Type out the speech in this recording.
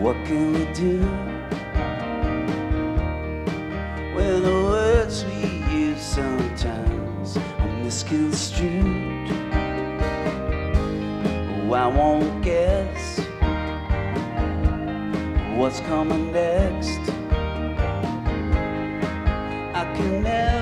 What can we do when the words we use sometimes are misconstrued? Oh, I won't guess what's coming next. I can never